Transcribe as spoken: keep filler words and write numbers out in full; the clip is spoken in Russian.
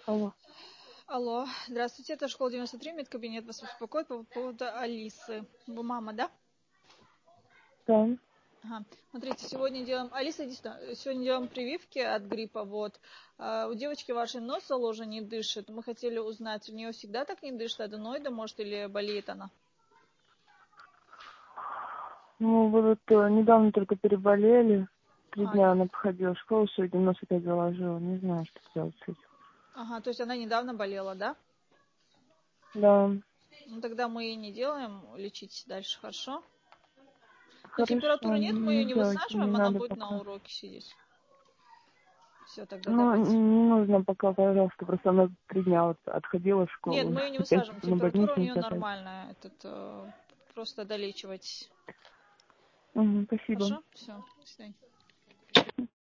Алло. Алло, здравствуйте, это школа девяносто три, медкабинет вас беспокоит по поводу Алисы. Вы мама, да? Да. Ага. Смотрите, сегодня делаем... Алиса, иди сюда. Сегодня делаем прививки от гриппа, вот. А, у девочки вашей нос заложен, не дышит. Мы хотели узнать, у нее всегда так не дышит, аденоида, может, или болеет она? Ну, вы вот э, недавно только переболели. Три А, дня она походила в школу, сегодня нос опять заложила. Не знаю, что делать с этим. ага, то есть она недавно болела, да? Да. Ну, тогда мы ей не делаем, лечить дальше, хорошо? Но Хорошо, температуры нет, мы ее не не делайте, не высаживаем, она надо будет на пока. уроке сидеть. Все, тогда Ну, давайте. не нужно пока, пожалуйста. Просто она три дня вот отходила в Нет, школу. мы ее не Опять высаживаем. на Температура у больничный нее опять. нормальная. Этот, э, просто долечивать. Угу, спасибо. Хорошо? Все, до свидания.